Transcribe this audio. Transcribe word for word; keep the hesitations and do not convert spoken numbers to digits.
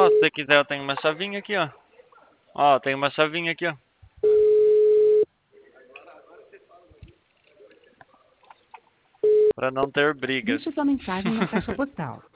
Ó, se você quiser, eu tenho uma chavinha aqui, ó. Ó, tem uma chavinha aqui, ó. Pra não ter brigas. Deixe sua mensagem na caixa postal.